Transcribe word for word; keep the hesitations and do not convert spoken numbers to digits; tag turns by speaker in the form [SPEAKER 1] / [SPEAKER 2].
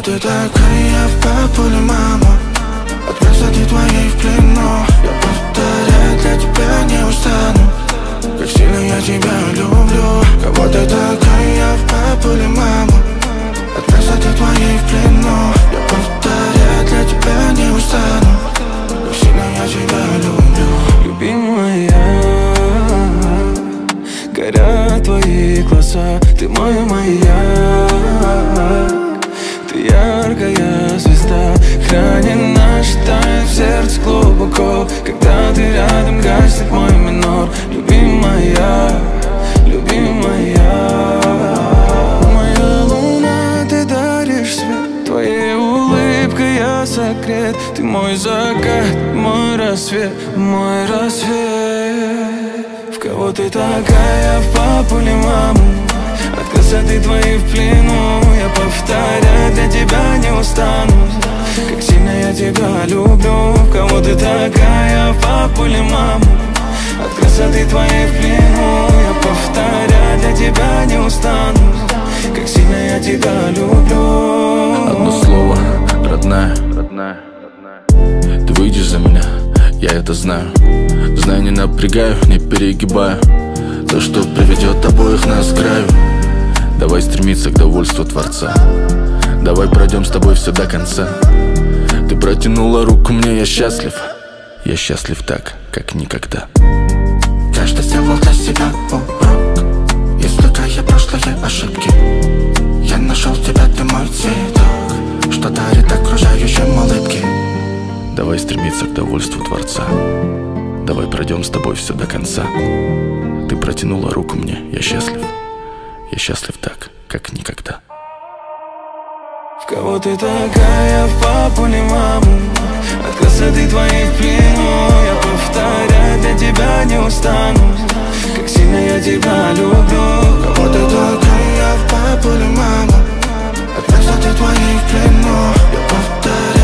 [SPEAKER 1] ты такая, в папу или маму? От красоты твоей в плену. Я повторять для тебя не устану, как сильно я тебя люблю. Кого ты такая, в папу или маму? От красоты твоей в плену. Я повторять для тебя не устану, как сильно я тебя люблю.
[SPEAKER 2] Любимая, горят твои глаза, ты мой маяк, ты яркая звезда, хранит наш тайны в сердце глубоко. Когда ты рядом, гаснет мой минор. Любимая, любимая, моя луна, ты даришь свет, твоей улыбкой я согрет. Ты мой закат, мой рассвет, мой рассвет. В кого ты такая, в папу или маму? От красоты твоей в плену. Я повторять для тебя не устану, как сильно я тебя люблю. В кого ты такая, в папу или маму? От красоты твоей в плену. Я повторять для тебя не устану, как сильно я тебя люблю.
[SPEAKER 3] Одно слово, родная, родная. Ты выйдешь за меня, я это знаю. Знаю, не напрягаю, не перегибаю. То, что приведет обоих нас к краю. Давай стремиться к довольству Творца. Давай пройдем с тобой все до конца. Ты протянула руку мне, я счастлив. Я счастлив так, как никогда.
[SPEAKER 1] Каждый сделал для себя урок, извлекая прошлые ошибки. Я нашел тебя, ты мой цветок, что дарит окружающим улыбки.
[SPEAKER 3] Давай стремиться к довольству Творца. Давай пройдем с тобой все до конца. Ты протянула руку мне, я счастлив. Я счастлив так, как никогда.
[SPEAKER 2] В кого ты такая, в папу или маму? От красоты твоей в плену. Я повторять для тебя не устану, как сильно я тебя люблю.
[SPEAKER 1] Кого ты такая, в папу или маму? От красоты твоей в плену. Я повторяю